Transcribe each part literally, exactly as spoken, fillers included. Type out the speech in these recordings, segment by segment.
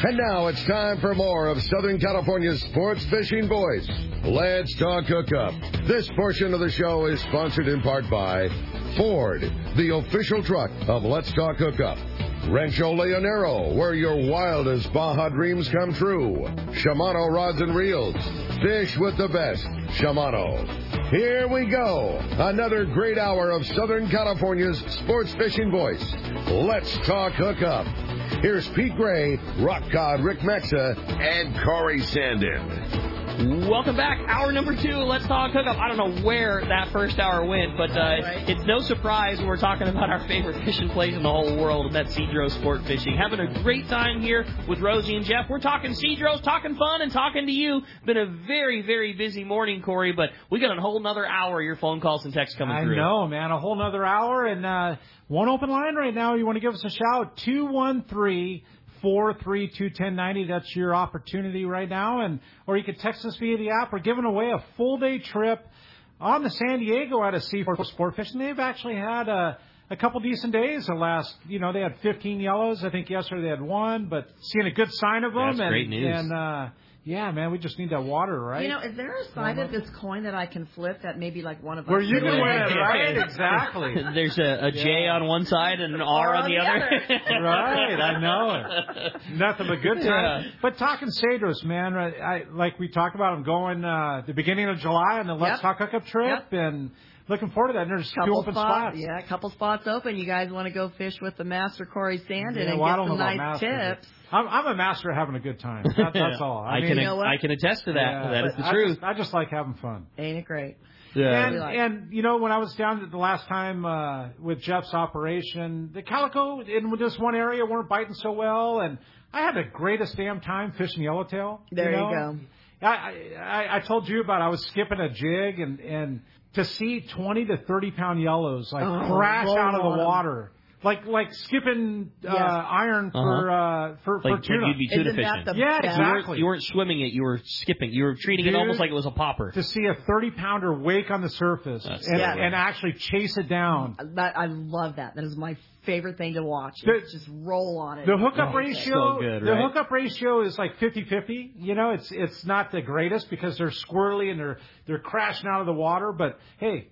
And now it's time for more of Southern California's Sports Fishing Voice. Let's talk hookup. This portion of the show is sponsored in part by Ford, the official truck of Let's Talk Hookup. Rancho Leonero, where your wildest Baja dreams come true. Shimano Rods and Reels. Fish with the best. Shimano. Here we go. Another great hour of Southern California's Sports Fishing Voice. Let's Talk Hookup. Here's Pete Gray, Rock God Rick Mexa, and Corey Sandin. Welcome back. Hour number two, Let's Talk Hookup. I don't know where that first hour went, but uh, right. It's no surprise we're talking about our favorite fishing place in the whole world, and that's Cedros Sport Fishing. Having a great time here with Rosie and Jeff. We're talking Cedros, talking fun, and talking to you. Been a very, very busy morning, Corey, but we got a whole nother hour of your phone calls and texts coming I through. I know, man. A whole nother hour, and uh, one open line right now. You want to give us a shout? two one three, four three two, one oh nine oh. That's your opportunity right now. And or you can text us via the app. We're giving away a full-day trip on the San Diego out of Seaforth Sport Fishing. They've actually had a, a couple decent days the last, you know, they had fifteen yellows. I think yesterday they had one, but seeing a good sign of them. That's and, great news. And, uh, yeah, man, we just need that water, right? You know, is there a side of this coin that I can flip that maybe like one of us... Where you can win it, right? Exactly. There's a, a J yeah. on one side and an R on the, the other. other. Right, I know it. Nothing but good time. Yeah. But talking Cedros, man, I, I, like we talked about, I'm going uh, the beginning of July on the Let's yep. Talk Hookup trip, yep. and looking forward to that. And there's couple two open spots. spots. Yeah, a couple spots open. You guys want to go fish with the master Corey Sandin yeah, and well, get some nice tips. I'm, I'm a master of having a good time. That, that's all. I, I mean, can you know I can attest to that. Yeah, that is the I truth. Just, I just like having fun. Ain't it great? Yeah. And, and you know, when I was down the last time uh, with Jeff's operation, the calico in this one area weren't biting so well, and I had the greatest damn time fishing yellowtail. There you, you know? go. I, I I told you about I was skipping a jig and and to see twenty to thirty pound yellows like oh, crash out of the them. water. Like like skipping uh, yes. iron for uh-huh. uh, for, like, for tuna. Like you'd be tuna Isn't fishing. That the yeah, best? exactly. You weren't, you weren't swimming it. You were skipping. You were treating Dude, it almost like it was a popper. To see a thirty pounder wake on the surface and, yeah. and actually chase it down. That, I love that. That is my favorite thing to watch. The, just roll on it. The hookup oh, ratio, so good, the right? hookup ratio is like fifty-fifty. You know, it's it's not the greatest because they're squirrely and they're they're crashing out of the water. But hey,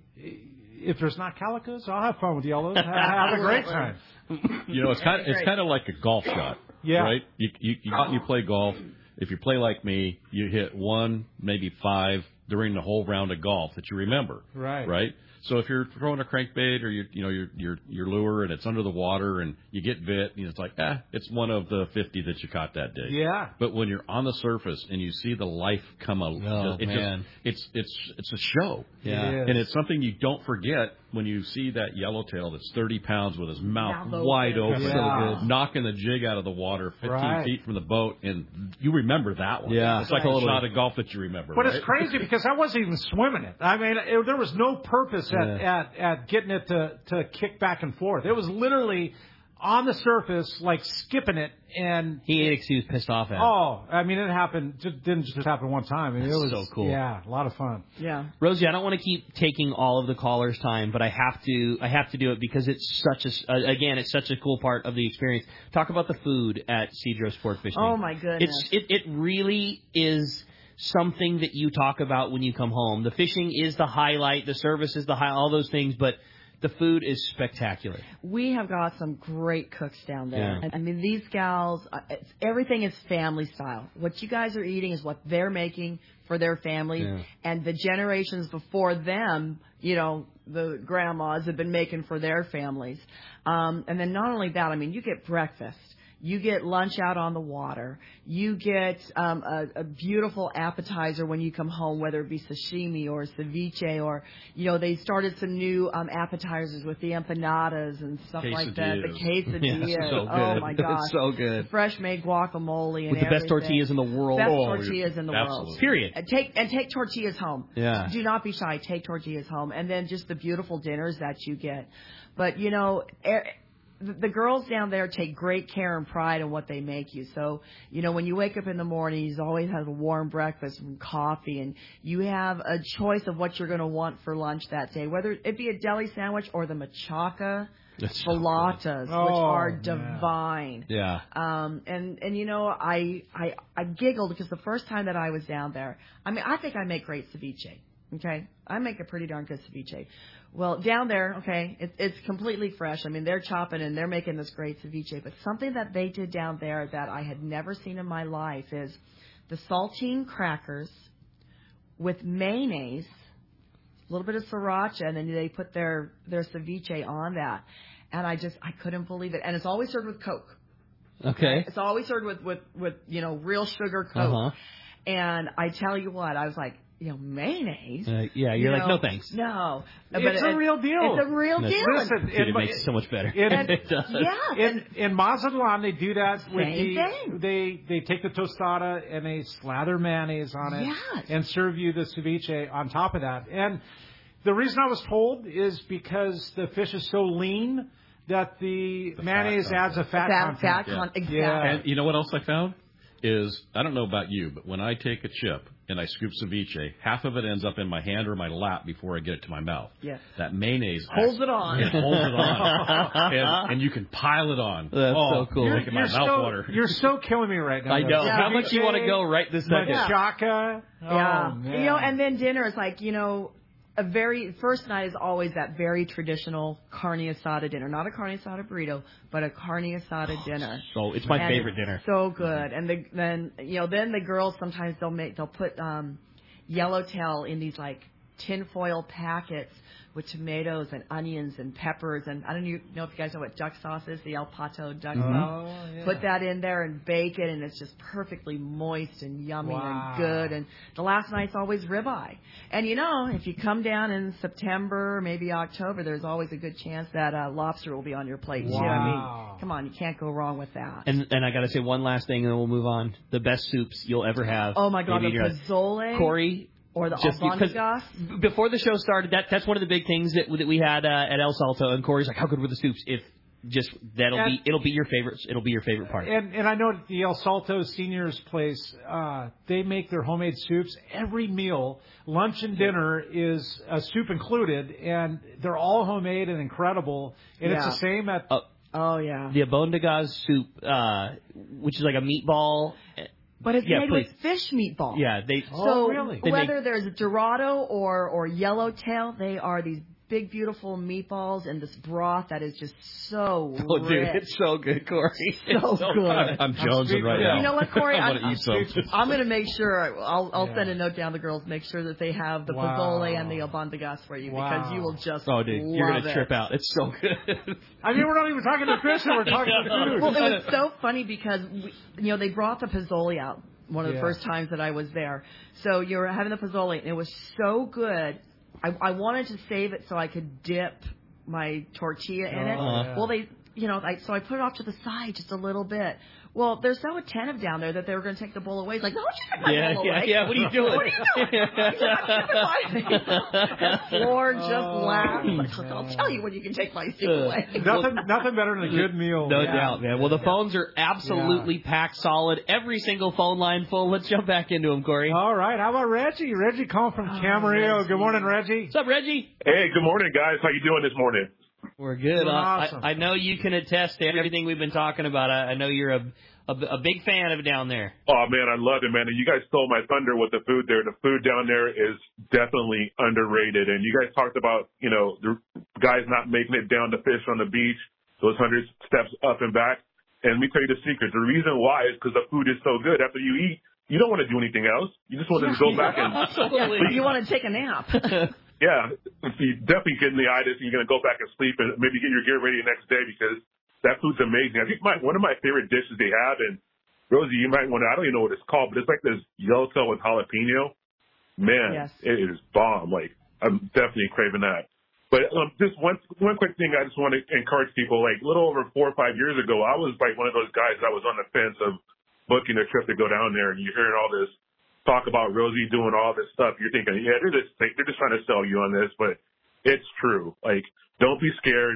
if there's not calicos, I'll have fun with yellows. Have a great time. You know, it's kind of, it's kind of like a golf shot, yeah. right? You, you you go out and you play golf. If you play like me, you hit one, maybe five during the whole round of golf that you remember, right? Right. So if you're throwing a crankbait or you you know your your your lure and it's under the water and you get bit, you know, it's like ah, it's one of the fifty that you caught that day. Yeah. But when you're on the surface and you see the life come out, oh, it man. Just, it's it's it's a show. Yeah. It and it's something you don't forget when you see that yellowtail that's thirty pounds with his mouth Mouth wide open. open, Yeah. so knocking the jig out of the water fifteen right. feet from the boat, and you remember that one. Yeah. It's like Totally. a shot of golf that you remember. But right? it's crazy because I wasn't even swimming it. I mean, it, there was no purpose at, yeah. at, at getting it to, to kick back and forth. It was literally on the surface, like skipping it. And he, he was pissed off at it. Oh, I mean, it happened. Just didn't just happen one time. I mean, it was so cool. Yeah, a lot of fun. Yeah, Rosie, I don't want to keep taking all of the callers' time, but I have to. I have to do it because it's such a. Uh, again, it's such a cool part of the experience. Talk about the food at Cedros Sport Fishing. Oh my goodness! It's it. It really is something that you talk about when you come home. The fishing is the highlight. The service is the high. All those things, but the food is spectacular. We have got some great cooks down there. Yeah. I mean, these gals, it's, everything is family style. What you guys are eating is what they're making for their families. Yeah. And the generations before them, you know, the grandmas have been making for their families. Um, and then not only that, I mean, you get breakfast. You get lunch out on the water. You get um, a, a beautiful appetizer when you come home, whether it be sashimi or ceviche or, you know, they started some new um, appetizers with the empanadas and stuff like that. The quesadillas. Yeah, so good. Oh, my gosh. It's so good. The fresh-made guacamole and With the everything. best tortillas in the world. Best oh, tortillas in the absolutely. world. Period. And take, and take tortillas home. Yeah. Do not be shy. Take tortillas home. And then just the beautiful dinners that you get. But, you know... Er, the, the girls down there take great care and pride in what they make you. So, you know, when you wake up in the morning, you always have a warm breakfast and coffee, and you have a choice of what you're going to want for lunch that day, whether it be a deli sandwich or the machaca falatas, oh, which are yeah. divine. Yeah. Um, and, and, you know, I, I, I giggled because the first time that I was down there, I mean, I think I make great ceviche. Okay. I make a pretty darn good ceviche. Well, down there, okay, it, it's completely fresh. I mean, they're chopping and they're making this great ceviche. But something that they did down there that I had never seen in my life is the saltine crackers with mayonnaise, a little bit of sriracha, and then they put their, their ceviche on that. And I just, I couldn't believe it. And it's always served with Coke. Okay. It's always served with, with, with you know, real sugar Coke. Uh-huh. And I tell you what, I was like, you know, mayonnaise. Uh, yeah, you're you like, know, no thanks. No. It's but a it, real deal. It's a real Listen, deal. Listen, Dude, it in- makes it so much better. in- it does. Yeah. In, in Mazatlan, they do that with Same the thing. they they take the tostada and they slather mayonnaise on it Yes. and serve you the ceviche on top of that. And the reason I was told is because the fish is so lean that the, The mayonnaise fat adds a fat, Fat, content. fat Yeah. con- exactly. Yeah. And you know what else I found? Is, I don't know about you, but when I take a chip and I scoop ceviche, half of it ends up in my hand or my lap before I get it to my mouth. Yes. That mayonnaise Holds acts- it on. It holds it on. and, and you can pile it on. That's oh, so cool. You're You're, making you're my mouth so, water. you're so killing me right now. I know. Yeah. How much you want to go right this second? Machaca. Yeah. Oh, man. You know, and then dinner is like, you know, a very, first night is always that very traditional carne asada dinner. Not a carne asada burrito, but a carne asada dinner. So it's my And favorite it's dinner. So good. And the, then, you know, then the girls sometimes they'll make, they'll put, um, yellowtail in these like tinfoil packets with tomatoes and onions and peppers. And I don't know if you guys know what duck sauce is, the El Pato duck Oh, sauce. yeah. Put that in there and bake it, and it's just perfectly moist and yummy Wow. and good. And the last night's always ribeye. And you know, if you come down in September, maybe October, there's always a good chance that uh, lobster will be on your plate too. I Wow. mean, come on, you can't go wrong with that. And and I got to say one last thing, and then we'll move on. The best soups you'll ever have. Oh my God, Maybe the in your- pozole Corey. or the Just because albondigas. before the show started, that that's one of the big things that that we had uh, at El Salto. And Corey's like, "How good were the soups?" If just that'll And- be it'll be your favorite. It'll be your favorite part. And and I know at the El Salto Seniors Place, uh, they make their homemade soups every meal. Lunch and dinner is a soup included, and they're all homemade and incredible. And it's Yeah. the same at Uh, Oh yeah. the abondigas soup, uh, which is like a meatball. But it's yeah, made please. with fish meatball. Yeah, they. Oh, So really? They whether make- there's Dorado or or Yellowtail, they are these big, beautiful meatballs and this broth that is just so Oh, dude, rich. it's so good, Corey. It's So good. I'm, I'm jonesing right now. You know what, Corey? I I'm, want to eat some. I'm going to make sure, I'll, I'll Yeah. send a note down to the girls, make sure that they have the Wow. pozole and the albondigas for you because Wow. you will just Oh, dude, love you're it. gonna trip out. It's so good. I mean, we're not even talking nutrition. We're talking food. Well, it was so funny because, we, you know, they brought the pozole out one of the Yeah. first times that I was there. So you were having the pozole, and it was so good. I, I wanted to save it so I could dip my tortilla in it. Oh, yeah. Well, they, you know, I, so I put it off to the side just a little bit. Well, they're so attentive down there that they were going to take the bowl away. It's like, no, just take my Yeah, bowl yeah, away. yeah. What are you doing? What are you doing? He's like, "I'm keeping mine." The floor just Oh, laughed. Like, man. I'll tell you when you can take my soup Uh, away. Nothing, nothing better than a good meal. No Yeah. doubt, man. Well, the phones are absolutely packed solid. Every single phone line full. Let's jump back into them, Corey. All right. How about Reggie? Reggie calling from Oh, Camarillo. Reggie. Good morning, Reggie. What's up, Reggie? Hey, good morning, guys. How you doing this morning? We're good. Doing Uh, awesome. I, I know you can attest to everything we've been talking about. I, I know you're a, a a big fan of it down there. Oh man, I love it, man. And you guys stole my thunder with the food there. The food down there is definitely underrated. And you guys talked about, you know, the guys not making it down to fish on the beach, those hundred steps up and back. And let me tell you the secret. The reason why is because the food is so good. After you eat, you don't want to do anything else. You just want to go back and Absolutely. You want to take a nap. yeah, you definitely getting the itis, and you're gonna go back and sleep and maybe get your gear ready the next day because that food's amazing. I think my one of my favorite dishes they have, and Rosie, you might want to, I don't even know what it's called, but it's like this yellowtail with jalapeno. Man, Yes. it is bomb. Like, I'm definitely craving that. But um, just one one quick thing I just want to encourage people. Like, a little over four or five years ago, I was like one of those guys that was on the fence of booking a trip to go down there, and you're hearing all this talk about Rosie doing all this stuff. You're thinking, yeah, they're just they're just trying to sell you on this, but it's true. Like, don't be scared.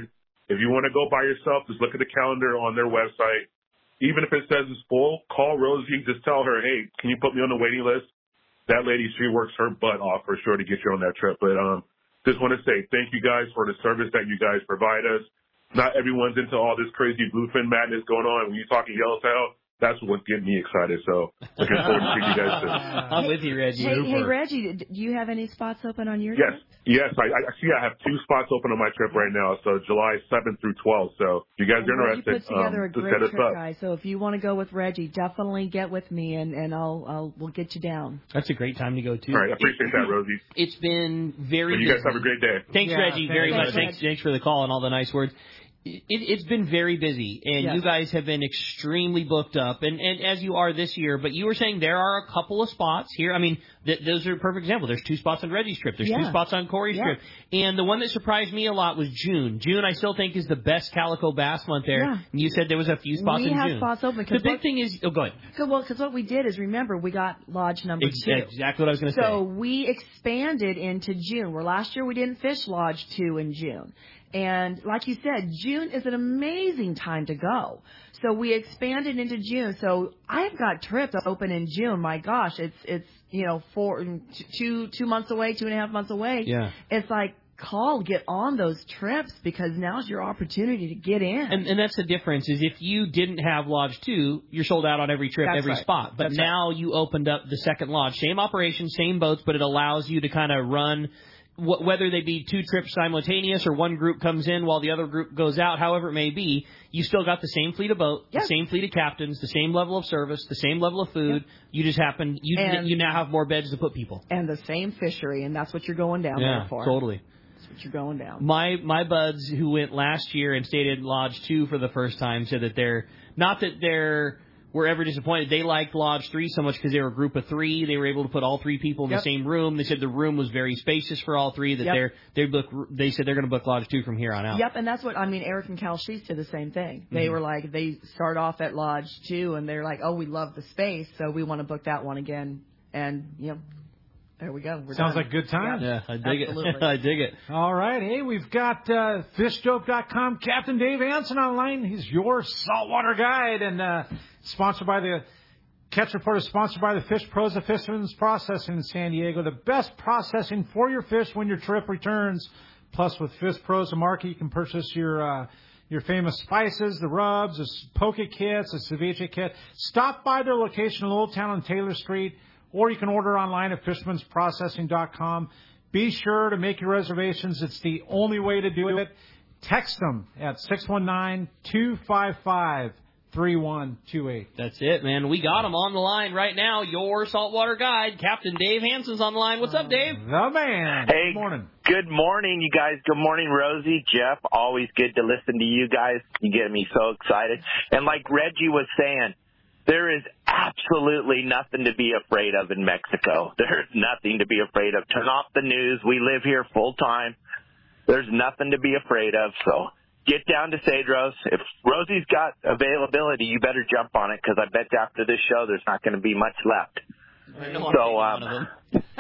If you want to go by yourself, just look at the calendar on their website. Even if it says it's full, call Rosie. Just tell her, hey, can you put me on the waiting list? That lady, she works her butt off for sure to get you on that trip. But um, just want to say thank you guys for the service that you guys provide us. Not everyone's into all this crazy bluefin madness going on. When you talk in Yellowtail, that's what's getting me excited. So looking forward to seeing you guys soon. I'm with you, Reggie. Hey, hey, Reggie, do you have any spots open on your Yes, trip? yes. I, I see. I have two spots open on my trip right now. So July seventh through twelfth. So if you guys are Well, interested, you put together um, a just great hit us trip, up. guys. So if you want to go with Reggie, definitely get with me, and and I'll I'll we'll get you down. That's a great time to go too. All right, I appreciate that, Rosie. It's been very. So you guys busy. have a great day. Thanks, Yeah, Reggie, thanks, very Reggie. much. Thanks, thanks for the call and all the nice words. It, it's been very busy, and Yes. you guys have been extremely booked up, and, and as you are this year. But you were saying there are a couple of spots here. I mean, th- those are a perfect example. There's two spots on Reggie's trip. There's two Yeah. spots on Corey's Yeah. trip. And the one that surprised me a lot was June. June, I still think, is the best calico bass month there. Yeah. And you said there was a few spots we in have June. spots open. The 'cause big what, thing is, oh, go ahead. cause, well, because what we did is, remember, we got lodge number Ex- two. Exactly what I was going to So say. we expanded into June, where last year we didn't fish Lodge two in June. And like you said, June is an amazing time to go. So we expanded into June. So I've got trips open in June. My gosh, it's, it's, you know, four, two, two months away, two and a half months away. Yeah. It's like, call, get on those trips, because now's your opportunity to get in. And, and that's the difference, is if you didn't have Lodge two, you're sold out on every trip, That's every right. spot. But That's now you opened up the second lodge. Same operation, same boats, but it allows you to kind of run, wh- whether they be two trips simultaneous or one group comes in while the other group goes out, however it may be, you still got the same fleet of boat, Yep. the same fleet of captains, the same level of service, the same level of food. Yep. You just happen, you, And- you now have more beds to put people. And the same fishery, and that's what you're going down Yeah, there for. totally. That's what you're going down. My my buds who went last year and stayed in Lodge two for the first time said that they're not that they're were ever disappointed. They liked Lodge three so much because they were a group of three. They were able to put all three people in Yep. the same room. They said the room was very spacious for all three. That Yep. they're they book they said they're going to book Lodge two from here on out. Yep, and that's what I mean. Eric and Cal Sheets did the same thing. They Mhm. were like, they start off at Lodge two, and they're like, oh, we love the space, so we want to book that one again. And you know, there we go. We're Sounds done. like good time. Yeah, I dig Absolutely. it. I dig it. All right. Hey, we've got uh, fish dope dot com Captain Dave Anson online. He's your saltwater guide, and uh, sponsored by the Catch Report is sponsored by the Fish Pros of Fisherman's Processing in San Diego. The best processing for your fish when your trip returns. Plus, with Fish Pros of Market, you can purchase your uh, your famous spices, the rubs, the poke kits, the ceviche kit. Stop by their location in Old Town on Taylor Street, or you can order online at fisherman's processing dot com. Be sure to make your reservations. It's the only way to do it. Text them at six one nine, two five five, three one two eight. That's it, man. We got him on the line right now. Your saltwater guide, Captain Dave Hanson's on the line. What's up, Dave? The man. Hey, Good morning. Good morning, you guys. Good morning, Rosie, Jeff. Always good to listen to you guys. You get me so excited. And like Reggie was saying, there is absolutely nothing to be afraid of in Mexico. There's nothing to be afraid of. Turn off the news. We live here full time. There's nothing to be afraid of. So get down to Cedros. If Rosie's got availability, you better jump on it, because I bet after this show there's not going to be much left. I know I'm So, one um, of them.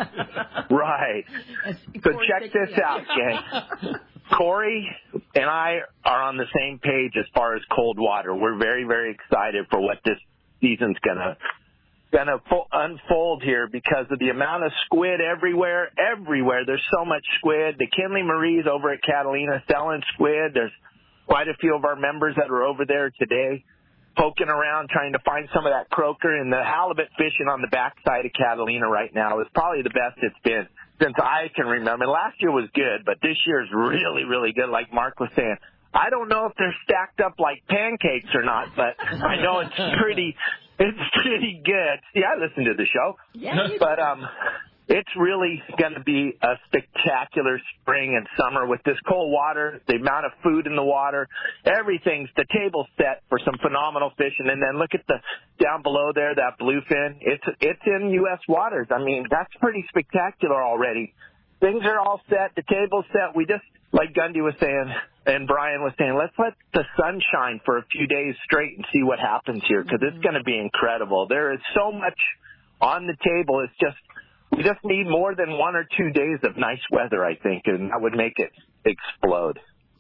right. So Corey check said this yes. out, gang. Corey and I are on the same page as far as cold water. We're very, very excited for what this season's gonna gonna fo- unfold here, because of the amount of squid everywhere. Everywhere, there's so much squid. The Kinley Marie's over at Catalina selling squid. There's quite a few of our members that are over there today, poking around trying to find some of that croaker. And the halibut fishing on the backside of Catalina right now is probably the best it's been since I can remember. Last year was good, but this year is really, really good, like Mark was saying. I don't know if they're stacked up like pancakes or not, but I know it's pretty it's pretty good. Yeah, I listen to the show. Yeah, you But um it's really going to be a spectacular spring and summer with this cold water, the amount of food in the water, everything's, the table's set for some phenomenal fishing. And then look at the down below there, that bluefin. It's it's in U S waters. I mean, that's pretty spectacular already. Things are all set. The table's set. We just, like Gundy was saying and Brian was saying, let's let the sun shine for a few days straight and see what happens here, because it's going to be incredible. There is so much on the table. It's just, we just need more than one or two days of nice weather, I think, and that would make it explode.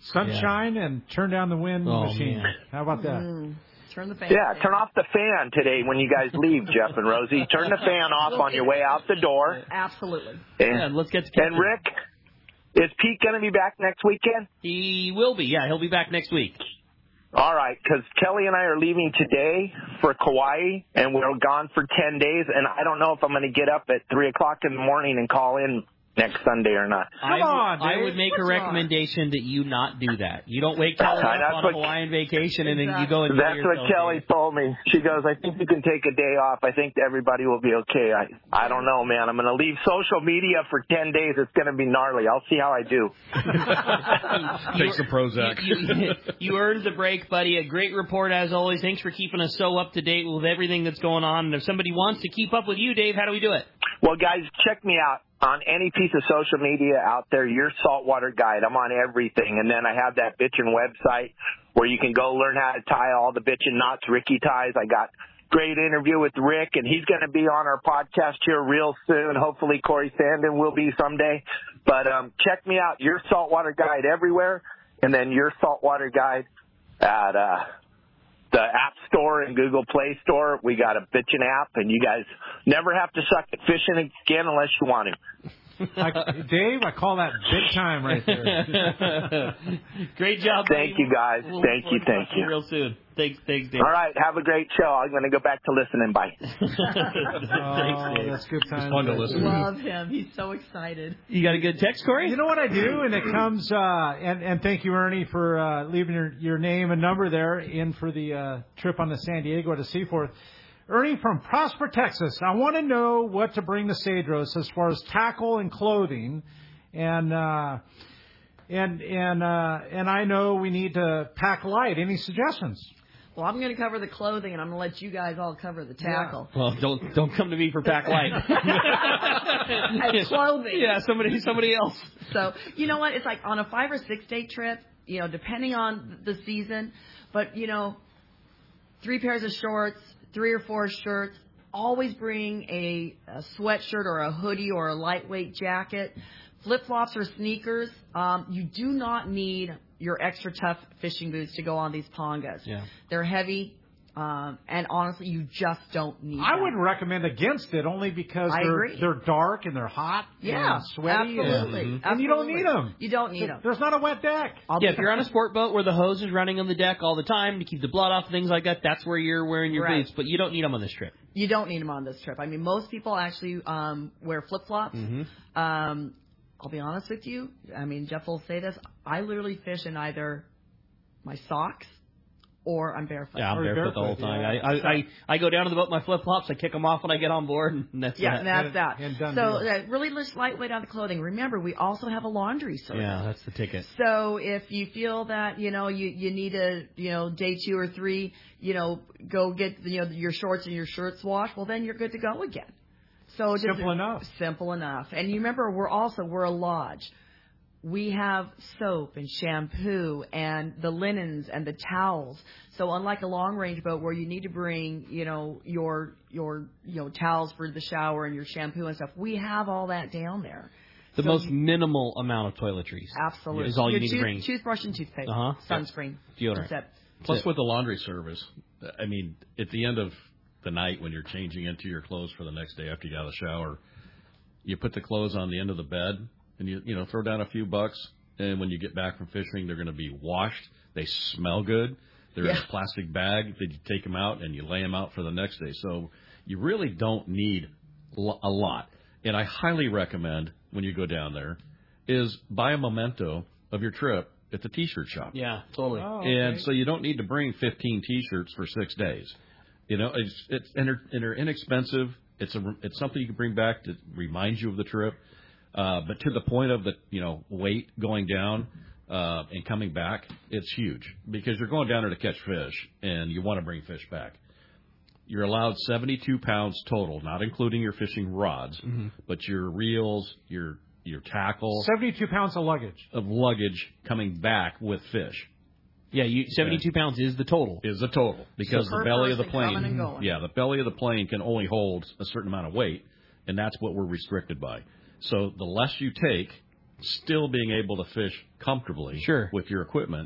sunshine yeah. and turn down the wind oh, machine. Man. How about that? Mm. Turn the fan Yeah, down. turn off the fan today when you guys leave, Jeff and Rosie. Turn the fan off on your way out the door. Absolutely. And, yeah, let's get to And Rick, is Pete going to be back next weekend? He will be. Yeah, he'll be back next week. All right, because Kelly and I are leaving today for Kauai, and we're gone for ten days, and I don't know if I'm going to get up at three o'clock in the morning and call in next Sunday or not. Come I, on, I Dave. would make What's a recommendation that you not do that. You don't wake Kelly Uh, up on a Hawaiian vacation and then you go and That's what Kelly told me. She goes, I think you can take a day off. I think everybody will be okay. I I don't know, man. I'm going to leave social media for ten days. It's going to be gnarly. I'll see how I do. Take some Prozac. You, you, you earned the break, buddy. A great report as always. Thanks for keeping us so up to date with everything that's going on. And if somebody wants to keep up with you, Dave, how do we do it? Well, guys, check me out on any piece of social media out there. Your Saltwater Guide. I'm on everything. And then I have that bitchin' website where you can go learn how to tie all the bitchin' knots Ricky ties. I got great interview with Rick, and he's going to be on our podcast here real soon. Hopefully Corey Sandin will be someday. But um, check me out, Your Saltwater Guide everywhere, and then Your Saltwater Guide at uh, the App Store and Google Play Store. We got a bitchin' app, and you guys never have to suck at fishing again unless you want to. I, Dave, I call that big time right there. Great job. Thank buddy. you, guys. We'll Thank you, thank you. Real soon. Thanks, thanks, Dave. All right, have a great show. I'm going to go back to listening. Bye. Oh, that's good time. It's fun to listen. Love him. He's so excited. You got a good text, Corey? You know what I do, and it comes. Uh, and and thank you, Ernie, for uh, leaving your your name and number there in for the uh, trip on the San Diego to Seaforth. Ernie from Prosper, Texas. I want to know what to bring to Cedros as far as tackle and clothing, and uh, and and uh, and I know we need to pack light. Any suggestions? Well, I'm going to cover the clothing, and I'm going to let you guys all cover the tackle. Well, don't don't come to me for pack light. And clothing. Yeah, somebody somebody else. So, you know what? It's like on a five or six day trip, you know, depending on the season, but, you know, three pairs of shorts, three or four shirts. Always bring a, a sweatshirt or a hoodie or a lightweight jacket. Flip-flops or sneakers. Um, you do not need your extra tough fishing boots to go on these pongas. Yeah. They're heavy, um, and honestly, you just don't need I them. would recommend against it only because I they're agree. they're dark and they're hot Yeah, and sweaty. absolutely. And, absolutely. and you don't need them. You don't need them. There's not a wet deck. Yeah, if you're on a sport boat where the hose is running on the deck all the time to keep the blood off, things like that, that's where you're wearing your Right. boots. But you don't need them on this trip. You don't need them on this trip. I mean, most people actually um, wear flip-flops. Mm-hmm. Um, I'll be honest with you. I mean, Jeff will say this. I literally fish in either my socks or I'm barefoot. Yeah, I'm Or barefoot, the whole barefoot, time. yeah. I, I, I I go down to the boat in my flip-flops, I kick them off when I get on board, and that's Yeah, that. and that's that. And done So deal. uh, really just lightweight on the clothing. Remember, we also have a laundry service. Yeah, that's the ticket. So if you feel that, you know, you, you need a, you know, day two or three, you know, go get, you know, your shorts and your shirts washed, well, then you're good to go again. So just Simple enough. Simple enough. And you remember, we're also, we're a lodge. We have soap and shampoo and the linens and the towels. So unlike a long range boat where you need to bring, you know, your, your, you know, towels for the shower and your shampoo and stuff, we have all that down there. The So most you- minimal amount of toiletries. Absolutely. Is all you Your need to tooth- bring. Toothbrush and toothpaste. Uh-huh. Sunscreen. Deodorant. That's it. Plus, it. with the laundry service, I mean, at the end of the night when you're changing into your clothes for the next day after you got out of the shower, you put the clothes on the end of the bed and you you know throw down a few bucks. And when you get back from fishing, they're going to be washed. They smell good. They're in Yeah. a plastic bag. Then you take them out and you lay them out for the next day. So you really don't need lo- a lot. And I highly recommend when you go down there is buy a memento of your trip at the T-shirt shop. Yeah, totally. Oh, okay. And so you don't need to bring fifteen T-shirts for six days. You know, it's it's and they're, and they're inexpensive. It's a it's something you can bring back to remind you of the trip. Uh, but to the point of the you know weight going down uh, and coming back, it's huge because you're going down there to catch fish and you want to bring fish back. You're allowed seventy-two pounds total, not including your fishing rods, Mm-hmm. but your reels, your your tackle seventy-two pounds of luggage. of luggage coming back with fish. Yeah, you seventy-two pounds is the total. Is the total because So the per belly of the person coming and plane, going. yeah, the belly of the plane can only hold a certain amount of weight, and that's what we're restricted by. So the less you take, still being able to fish comfortably sure. with your equipment,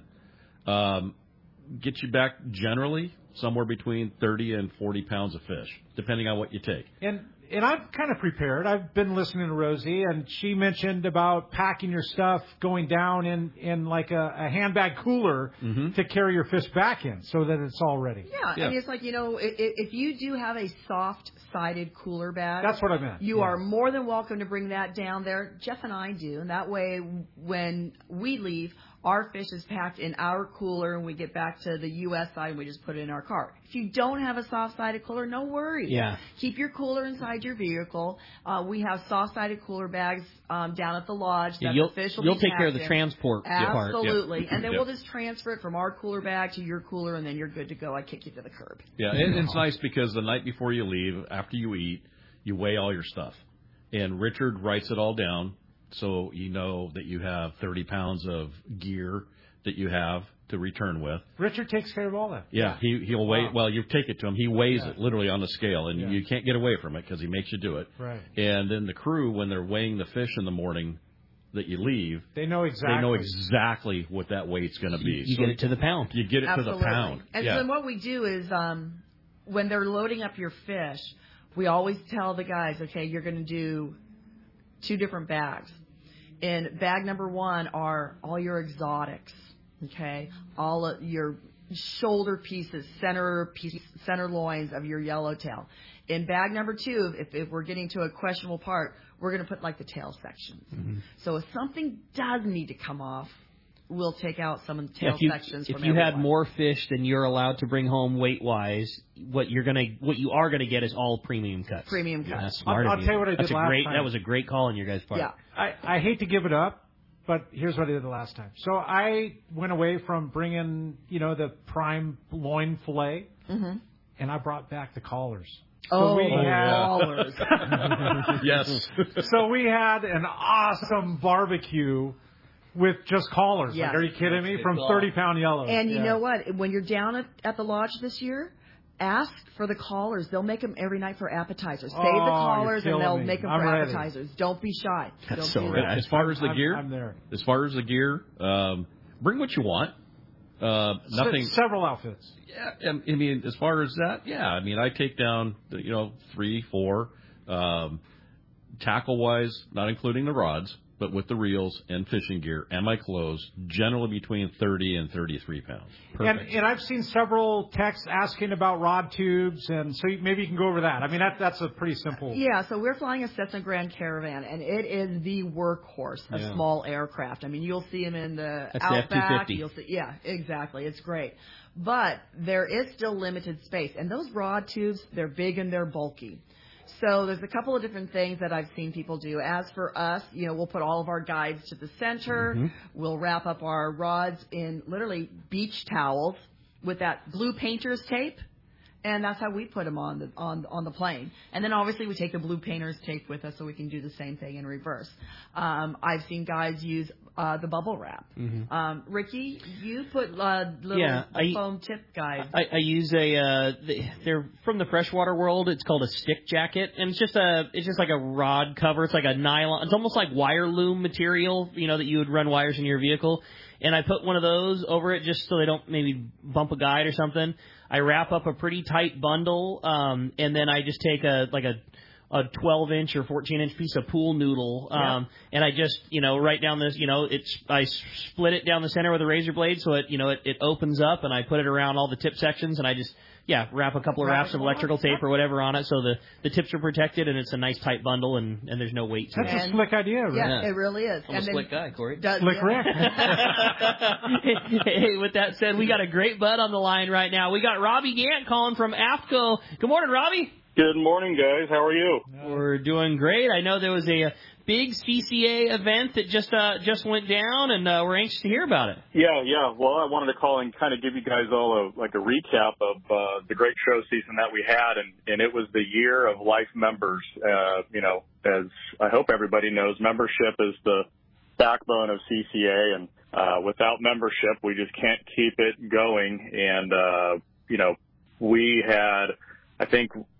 um, get you back generally somewhere between thirty and forty pounds of fish, depending on what you take. And and I'm kind of prepared. I've been listening to Rosie, and she mentioned about packing your stuff, going down in, in like a, a handbag cooler mm-hmm. to carry your fish back in so that it's all ready. Yeah, yeah. And it's like, you know, if, if you do have a soft-sided cooler bag. That's what I meant. You yeah. are more than welcome to bring that down there. Jeff and I do, and that way when we leave, our fish is packed in our cooler, and we get back to the U S side, and we just put it in our cart. If you don't have a soft-sided cooler, no worries. Yeah. Keep your cooler inside your vehicle. Uh, we have soft-sided cooler bags um, down at the lodge that yeah, you'll, the fish will You'll be take care of the in. transport part. Absolutely. Yeah. And then yeah. we'll just transfer it from our cooler bag to your cooler, and then you're good to go. I kick you to the curb. Yeah, and it's nice because the night before you leave, after you eat, you weigh all your stuff. And Richard writes it all down so you know that you have thirty pounds of gear that you have to return with. Richard takes care of all that. Yeah, he, he'll weigh, wow. well, you take it to him. He weighs yeah. it literally on the scale, and yeah. you can't get away from it because he makes you do it. Right. And then the crew, when they're weighing the fish in the morning that you leave, they know exactly. They know exactly what that weight's going to be. You so get it to the pound. You get it Absolutely. to the pound. And yeah. so then what we do is um, when they're loading up your fish, we always tell the guys, okay, you're going to do two different bags. In bag number one are all your exotics. Okay, all of your shoulder pieces, center piece, center loins of your yellowtail. In bag number two, if, if we're getting to a questionable part, we're going to put like the tail sections. Mm-hmm. So if something does need to come off, we'll take out some of the tail yeah, if you, sections. If from you everyone. had more fish than you're allowed to bring home weight wise, what you're gonna, what you are gonna get is all premium cuts. Premium cuts. Yeah, that's smart I'll, of I'll you. tell you what I That's did a last great, time. That was a great call on your guys' part. Yeah. I, I hate to give it up, but here's what I did the last time. So I went away from bringing, you know, the prime loin fillet, Mm-hmm. and I brought back the collars. So Oh, we had, dollars. Yes. so we had an awesome barbecue with just collars. Yes. Like, are you kidding me? Good From call. thirty pound yellows. And you Yeah. know what? When you're down at, at the lodge this year, ask for the collars. They'll make them every night for appetizers. Save Oh, the you're collars and killing they'll me. make them I'm for ready. appetizers. Don't be shy. That's Don't so do rad. that. As far as the I'm- gear, I'm there. as far as the gear, um, bring what you want. Uh, nothing. Se- several outfits. Yeah, I mean, as far as that, yeah. I mean, I take down, you know, three, four, um, tackle wise, not including the rods, but with the reels and fishing gear and my clothes, generally between thirty and thirty-three pounds. And, and I've seen several texts asking about rod tubes, and so you- maybe you can go over that. I mean, that, that's a pretty simple. Yeah, so we're flying a Cessna Grand Caravan, and it is the workhorse of Yeah. small aircraft. I mean, you'll see them in the That's the F two Outback. fifty. You'll see, yeah, exactly. It's great. But there is still limited space, and those rod tubes, they're big and they're bulky. So there's a couple of different things that I've seen people do. As for us, you know, we'll put all of our guides to the center. Mm-hmm. We'll wrap up our rods in literally beach towels with that blue painter's tape. And that's how we put them on the on on the plane. And then obviously we take the blue painter's tape with us so we can do the same thing in reverse. Um, I've seen guys use uh, the bubble wrap. Mm-hmm. Um, Ricky, you put uh, little Yeah, I- foam tip guides. I, I use a uh, they're from the freshwater world. It's called a stick jacket, and it's just a it's just like a rod cover. It's like a nylon. It's almost like wire loom material, you know, that you would run wires in your vehicle. And I put one of those over it just so they don't maybe bump a guide or something. I wrap up a pretty tight bundle, um, and then I just take a like a a twelve inch or fourteen inch piece of pool noodle, um, and I just, you know, right down this, you know, it's, I split it down the center with a razor blade so it, you know, it, it opens up, and I put it around all the tip sections, and I just, yeah, wrap a couple of Wrap wraps it of all electrical up. tape or whatever on it so the, the tips are protected, and it's a nice tight bundle, and, and there's no weight to That's it. a And- slick idea, right? Yeah, Yeah. it really is. I'm a and then slick guy, Corey. does- Slick yeah. Rick. Hey, with that said, we got a great bud on the line right now. We got Robbie Gant calling from AFTCO. Good morning, Robbie. Good morning, guys. How are you? We're doing great. I know there was a, a big C C A event that just uh, just went down, and uh, we're anxious to hear about it. Yeah, yeah. Well, I wanted to call and kind of give you guys all a like a recap of uh, the great show season that we had, and, and it was the year of life members. Uh, you know, as I hope everybody knows, membership is the backbone of C C A, and uh, without membership, we just can't keep it going. And uh, you know, we had, I think,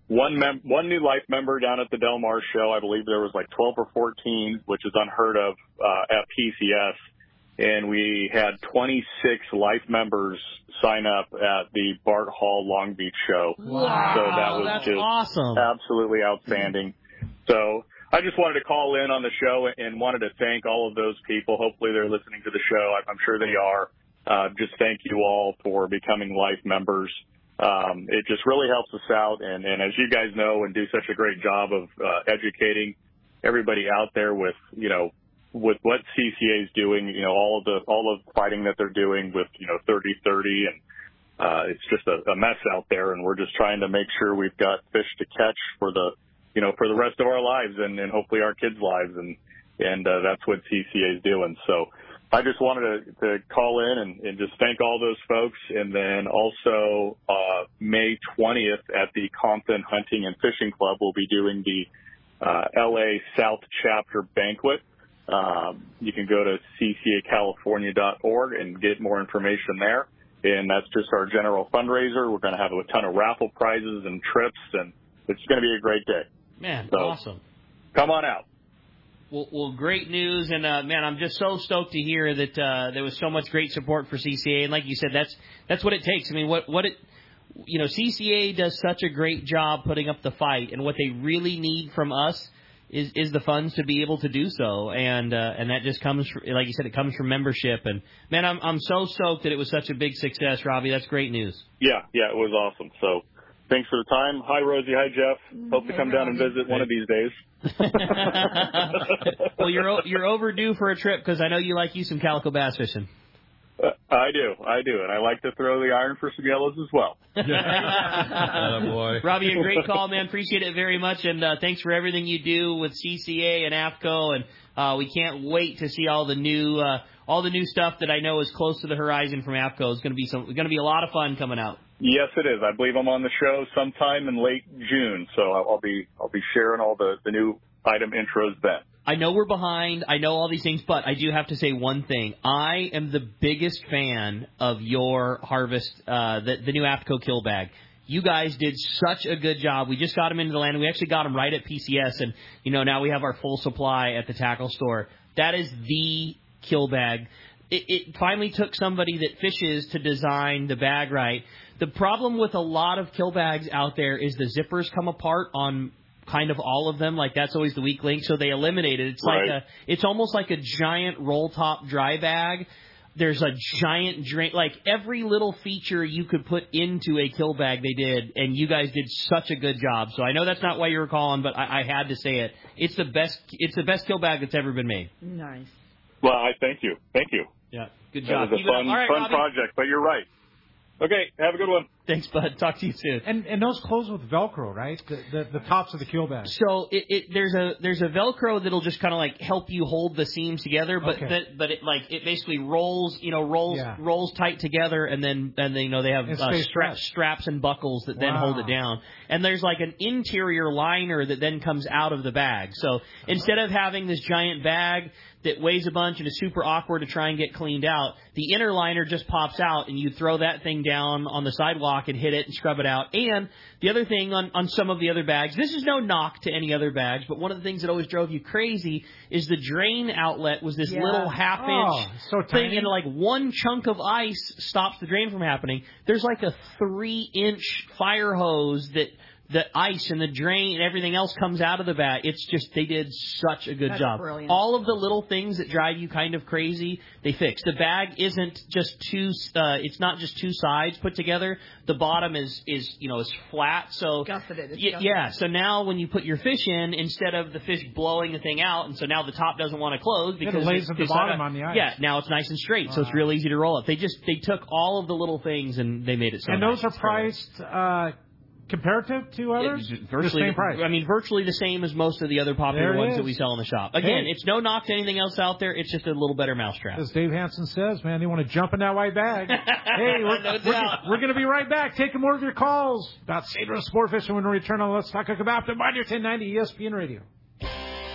one mem- one new life member down at the Del Mar show. I believe there was like twelve or fourteen, which is unheard of uh, at P C S. And we had twenty-six life members sign up at the Bart Hall Long Beach show. Wow, so that was that's just awesome. Absolutely outstanding. So I just wanted to call in on the show and wanted to thank all of those people. Hopefully they're listening to the show. I'm sure they are. Uh, just thank you all for becoming life members. Um, it just really helps us out. And, and as you guys know and do such a great job of uh, educating everybody out there with, you know, with what C C A is doing, you know, all of the all of the fighting that they're doing with, you know, thirty thirty, and uh, it's just a, a mess out there, and we're just trying to make sure we've got fish to catch for the, you know, for the rest of our lives and, and hopefully our kids' lives, and and uh, that's what C C A is doing. So I just wanted to, to call in and, and just thank all those folks, and then also uh, May twentieth at the Compton Hunting and Fishing Club, we'll be doing the uh, L A South Chapter Banquet. Um, you can go to c c a california dot org and get more information there. And that's just our general fundraiser. We're going to have a ton of raffle prizes and trips, and it's going to be a great day. Man, so, awesome. Come on out. Well, well, great news, and uh, man, I'm just so stoked to hear that uh, there was so much great support for C C A. And like you said, that's that's what it takes. I mean, what what it, you know, C C A does such a great job putting up the fight, and what they really need from us is is the funds to be able to do so, and uh, and that just comes from, like you said, it comes from membership. And man, I'm I'm so stoked that it was such a big success, Robbie. That's great news. Yeah, yeah, it was awesome. So thanks for the time. Hi, Rosie. Hi, Jeff. Hope to come down and visit one of these days. Well, you're you're overdue for a trip because I know you like you some calico bass fishing. Uh, I do, I do, and I like to throw the iron for some yellows as well. Oh, boy. Robbie, a great call, man. Appreciate it very much, and uh, thanks for everything you do with C C A and AFCO, and uh, we can't wait to see all the new uh, all the new stuff that I know is close to the horizon from AFCO. It's going to be some, going to be a lot of fun coming out. Yes, it is. I believe I'm on the show sometime in late June, so I'll be I'll be sharing all the, the new item intros then. I know we're behind. I know all these things, but I do have to say one thing. I am the biggest fan of your harvest, uh, the, the new AFCO kill bag. You guys did such a good job. We just got them into the land. We actually got them right at P C S, and, you know, now we have our full supply at the tackle store. That is the kill bag. It, it finally took somebody that fishes to design the bag right. The problem with a lot of kill bags out there is the zippers come apart on kind of all of them. Like, that's always the weak link, so they eliminate it. It's right. like a, it's almost like a giant roll top dry bag. There's a giant drain, like every little feature you could put into a kill bag they did, and you guys did such a good job. So I know that's not why you were calling, but I, I had to say it. It's the best. It's the best kill bag that's ever been made. Nice. Well, I thank you. Thank you. Yeah, good That job. was a Keep it up. fun, All right, fun Robbie. project, but you're right. Okay, have a good one. Thanks, bud. Talk to you soon. And and those close with Velcro, right? The the, the tops of the keel bag. So it, it there's a there's a Velcro that'll just kind of like help you hold the seams together, but Okay. that but it like it basically rolls you know rolls Yeah. rolls tight together, and then and then you know they have And uh, stay stra- stretched. straps and buckles that then Wow. hold it down. And there's like an interior liner that then comes out of the bag. So instead of having this giant bag that weighs a bunch and is super awkward to try and get cleaned out, the inner liner just pops out, and you throw that thing down on the sidewalk and hit it and scrub it out. And the other thing on, on some of the other bags, this is no knock to any other bags, but one of the things that always drove you crazy is the drain outlet was this Yeah. little half Oh, inch so thing, tiny. and like one chunk of ice stops the drain from happening. There's like a three inch fire hose that the ice and the drain and everything else comes out of the bag. It's just, they did such a good That's job. brilliant. All of the little things that drive you kind of crazy, they fixed. The bag isn't just two, uh, it's not just two sides put together. The bottom is, is, you know, is flat. So, Gusseted. It's y- gusseted. yeah. So now when you put your fish in, instead of the fish blowing the thing out, and so now the top doesn't want to close because lays it's at the it's bottom not a- on the ice. Yeah. Now it's nice and straight, so it's Wow. real easy to roll up. They just, they took all of the little things and they made it so And nice. those are It's very nice. priced uh, comparative to others? Yeah, virtually the same price. I mean, virtually the same as most of the other popular There it ones is. that we sell in the shop. Again, Hey. it's no knock to anything else out there. It's just a little better mousetrap. As Dave Hansen says, man, they want to jump in that white bag. Hey, we're, No we're, doubt. we're going to be right back, taking more of your calls about Cedro Sport Fishing when we return on Let's Talk Kebab to Mind Your ten ninety E S P N Radio.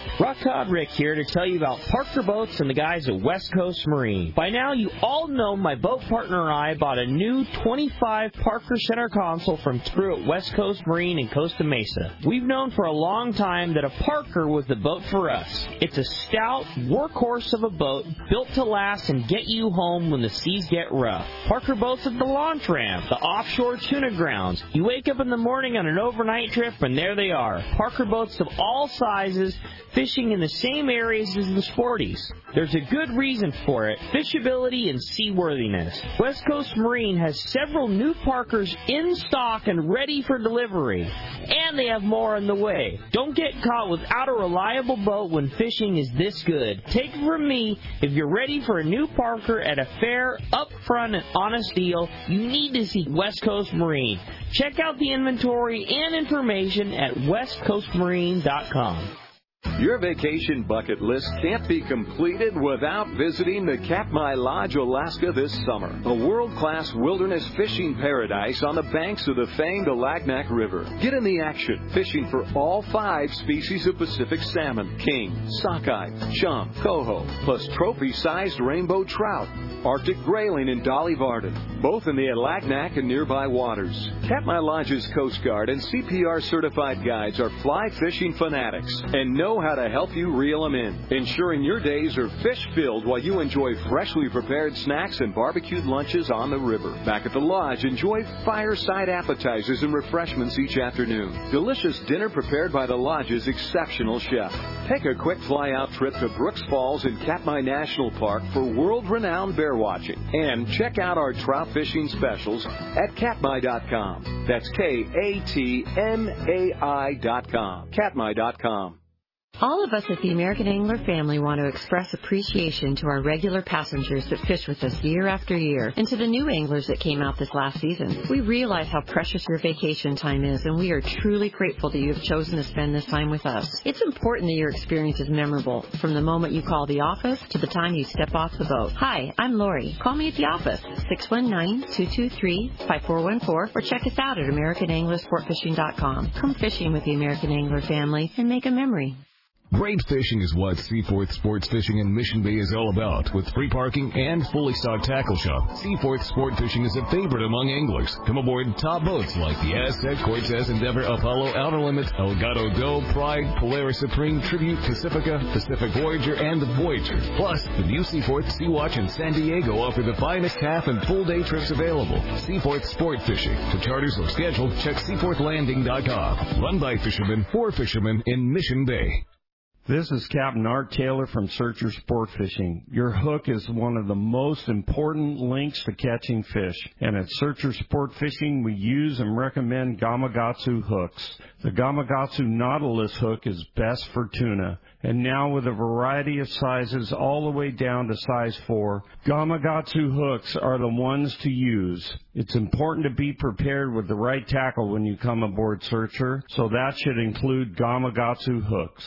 Rock Cod Rick here to tell you about Parker Boats and the guys at West Coast Marine. By now, you all know my boat partner and I bought a new twenty-five Parker center console from crew at West Coast Marine in Costa Mesa. We've known for a long time that a Parker was the boat for us. It's a stout workhorse of a boat built to last and get you home when the seas get rough. Parker Boats at the launch ramp, the offshore tuna grounds. You wake up in the morning on an overnight trip and there they are. Parker Boats of all sizes, fishing in the same areas as the Sporties. There's a good reason for it, fishability and seaworthiness. West Coast Marine has several new Parkers in stock and ready for delivery. And they have more on the way. Don't get caught without a reliable boat when fishing is this good. Take it from me, if you're ready for a new Parker at a fair, upfront, and honest deal, you need to see West Coast Marine. Check out the inventory and information at west coast marine dot com. Your vacation bucket list can't be completed without visiting the Katmai Lodge, Alaska this summer. A world-class wilderness fishing paradise on the banks of the famed Alagnak River. Get in the action, fishing for all five species of Pacific salmon, king, sockeye, chum, coho, plus trophy-sized rainbow trout, Arctic grayling, and Dolly Varden, both in the Alagnak and nearby waters. Katmai Lodge's Coast Guard and C P R-certified guides are fly fishing fanatics and know how to help you reel them in, ensuring your days are fish-filled while you enjoy freshly prepared snacks and barbecued lunches on the river. Back at the lodge, enjoy fireside appetizers and refreshments each afternoon. Delicious dinner prepared by the lodge's exceptional chef. Take a quick fly-out trip to Brooks Falls in Katmai National Park for world-renowned bear watching. And check out our trout fishing specials at katmai dot com. That's K A T M A I dot com. katmai dot com. All of us at the American Angler family want to express appreciation to our regular passengers that fish with us year after year, and to the new anglers that came out this last season. We realize how precious your vacation time is, and we are truly grateful that you have chosen to spend this time with us. It's important that your experience is memorable, from the moment you call the office to the time you step off the boat. Hi, I'm Lori. Call me at the office, six one nine, two two three, five four one four, or check us out at american angler sport fishing dot com. Come fishing with the American Angler family and make a memory. Great fishing is what Seaforth Sports Fishing in Mission Bay is all about. With free parking and fully stocked tackle shop, Seaforth Sport Fishing is a favorite among anglers. Come aboard top boats like the Aztec, Cortez, Endeavor, Apollo, Outer Limits, Elgato Go, Pride, Polaris Supreme, Tribute, Pacifica, Pacific Voyager, and the Voyager. Plus, the new Seaforth Sea Watch in San Diego offer the finest half and full day trips available. Seaforth Sport Fishing. To charters or schedule, check seaforth landing dot com. Run by fishermen for fishermen in Mission Bay. This is Captain Art Taylor from Searcher Sport Fishing. Your hook is one of the most important links to catching fish. And at Searcher Sport Fishing, we use and recommend Gamakatsu hooks. The Gamakatsu Nautilus hook is best for tuna. And now with a variety of sizes all the way down to size four, Gamakatsu hooks are the ones to use. It's important to be prepared with the right tackle when you come aboard Searcher, so that should include Gamakatsu hooks.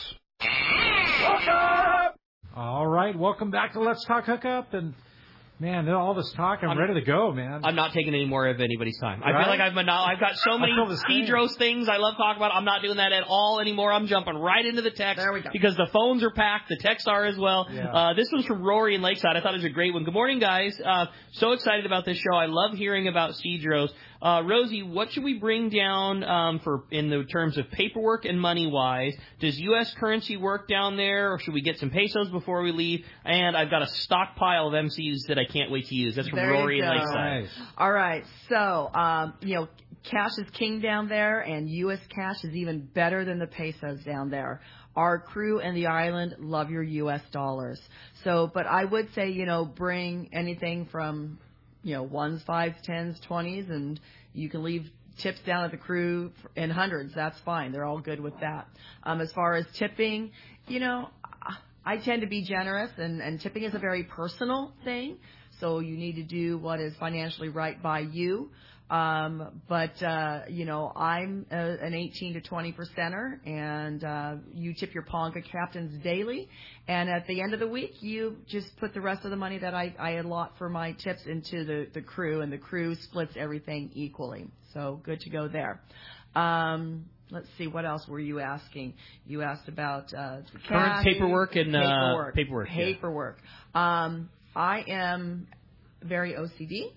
All right, welcome back to Let's Talk Hookup. And, man, all this talk, I'm, I'm ready to go, man. I'm not taking any more of anybody's time. I right? feel like I've been, I've got so many Cedros things I love talking about. I'm not doing that at all anymore. I'm jumping right into the text there we go. Because the phones are packed. The texts are as well. Yeah. Uh, this one's from Rory in Lakeside. I thought it was a great one. Good morning, guys. Uh, so excited about this show. I love hearing about Cedros. Uh, Rosie, what should we bring down um, for in the terms of paperwork and money-wise? Does U S currency work down there, or should we get some pesos before we leave? And I've got a stockpile of M Cs that I can't wait to use. That's from there Rory you in go. Lakeside. Nice. All right, so, um, you know, cash is king down there, and U S cash is even better than the pesos down there. Our crew and the island love your U S dollars. So, but I would say, you know, bring anything from, you know, ones, fives, tens, twenties, and you can leave tips down at the crew in hundreds. That's fine. They're all good with that. Um, as far as tipping, you know, I tend to be generous, and, and tipping is a very personal thing. So you need to do what is financially right by you. Um, but, uh, you know, I'm a, an eighteen to twenty percenter, and uh, you tip your Ponca captains daily. And at the end of the week, you just put the rest of the money that I, I allot for my tips into the, the crew, and the crew splits everything equally. So good to go there. Um, let's see, what else were you asking? You asked about uh, current paperwork and uh, paperwork. paperwork. Paperwork. Yeah. Um, I am very O C D,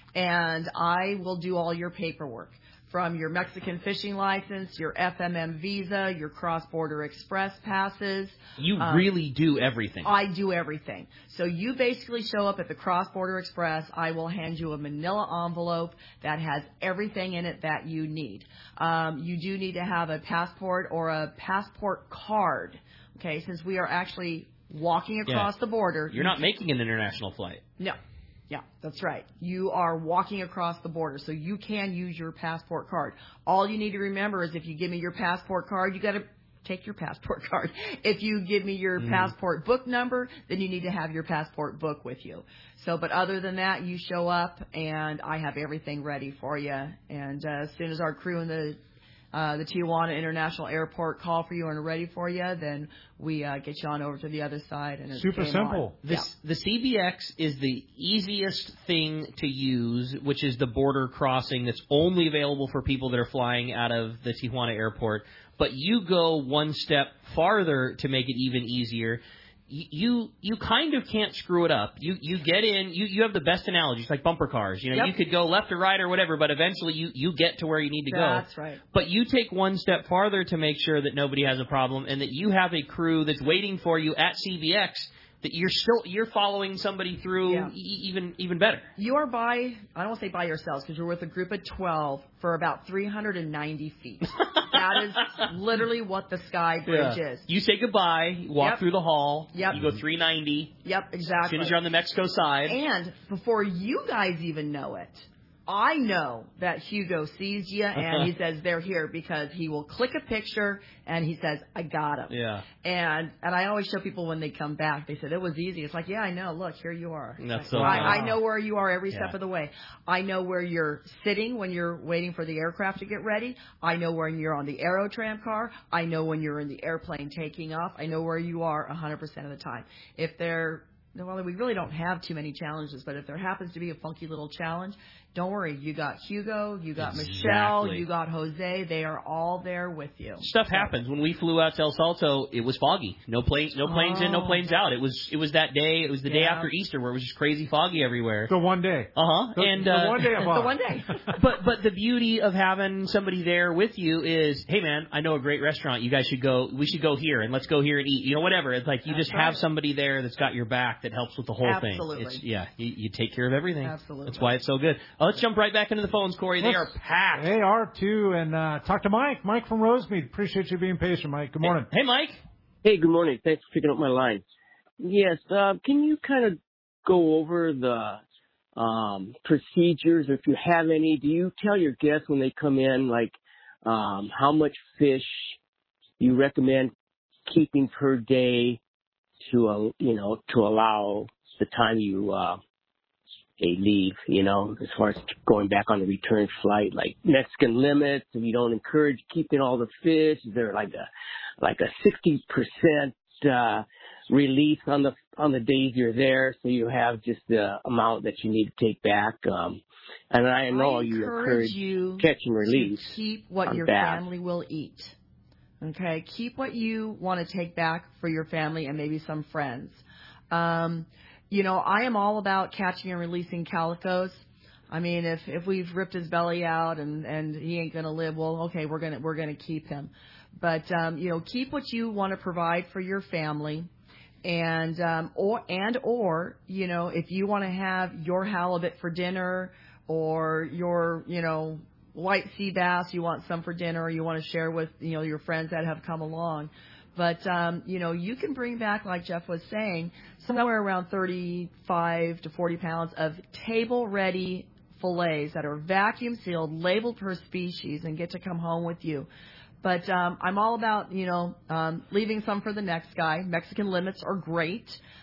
and I will do all your paperwork. From your Mexican fishing license, your F M M visa, your cross-border express passes. You um, really do everything. I do everything. So you basically show up at the cross-border express. I will hand you a manila envelope that has everything in it that you need. Um, you do need to have a passport or a passport card, okay, since we are actually walking across yeah. the border. You're not making an international flight. No. Yeah, that's right. You are walking across the border, so you can use your passport card. All you need to remember is if you give me your passport card, you got to take your passport card. If you give me your mm. passport book number, then you need to have your passport book with you. So, but other than that, you show up, and I have everything ready for you. And uh, as soon as our crew in the Uh, the Tijuana International Airport call for you and are ready for you, then we uh, get you on over to the other side. And it's super simple. The, yeah. the C B X is the easiest thing to use, which is the border crossing that's only available for people that are flying out of the Tijuana Airport. But you go one step farther to make it even easier. You you kind of can't screw it up. You you get in. You, you have the best analogies, like bumper cars. You know, yep. you could go left or right or whatever, but eventually you, you get to where you need to go. That's right. But you take one step farther to make sure that nobody has a problem and that you have a crew that's waiting for you at C B X. That you're still you're following somebody through yeah. e- even even better. You are by I don't want to say by yourselves because you're with a group of twelve for about three hundred ninety feet. That is literally what the Sky Bridge yeah. is. You say goodbye, you walk yep. through the hall. Yep. You go three ninety. Yep, exactly. As soon as you're on the Mexico side. And before you guys even know it, I know that Hugo sees you and he says they're here because he will click a picture and he says, I got him. Yeah. And and I always show people when they come back, they said, it was easy. It's like, yeah, I know. Look, here you are. That's like, so I, nice. I know where you are every yeah. step of the way. I know where you're sitting when you're waiting for the aircraft to get ready. I know when you're on the Aerotram car. I know when you're in the airplane taking off. I know where you are one hundred percent of the time. If they're Well, we really don't have too many challenges, but if there happens to be a funky little challenge, don't worry. You got Hugo, you got exactly. Michelle, you got Jose. They are all there with you. Stuff so. happens. When we flew out to El Salto, it was foggy. No planes, no planes oh. in, no planes out. It was it was that day. It was the yeah. day after Easter where it was just crazy foggy everywhere. The one day. Uh huh. The, and the uh, one day. the one day. but but the beauty of having somebody there with you is, hey man, I know a great restaurant. You guys should go. We should go here and let's go here and eat. You know, whatever. It's like you that's just right. have somebody there that's got your back that helps with the whole Absolutely. thing. It's, yeah, you, you take care of everything. Absolutely. That's why it's so good. Uh, let's jump right back into the phones, Corey. They Let's, are packed. They are too. And uh, talk to Mike. Mike from Rosemead. Appreciate you being patient, Mike. Good morning. Hey, hey Mike. Hey, good morning. Thanks for picking up my line. Yes, uh, can you kind of go over the um, procedures, or if you have any? Do you tell your guests when they come in, like, um, how much fish you recommend keeping per day to, uh, you know, to allow the time you uh, they leave, you know, as far as going back on the return flight, like Mexican limits, if you don't encourage keeping all the fish, is there like a like a sixty percent uh, release on the on the days you're there, so you have just the amount that you need to take back? Um, and I know I you encourage encourage you catch and release. To keep what your bass. family will eat. Okay, keep what you want to take back for your family and maybe some friends. Um, You know, I am all about catching and releasing calicos. I mean, if if we've ripped his belly out and and he ain't gonna live, well, okay, we're gonna we're gonna keep him. But um, you know, keep what you want to provide for your family, and um, or and or you know, if you want to have your halibut for dinner or your you know white sea bass, you want some for dinner, or you want to share with you know your friends that have come along. But, um, you know, you can bring back, like Jeff was saying, somewhere around thirty-five to forty pounds of table-ready fillets that are vacuum sealed, labeled per species, and get to come home with you. But um, I'm all about, you know, um, leaving some for the next guy. Mexican limits are great.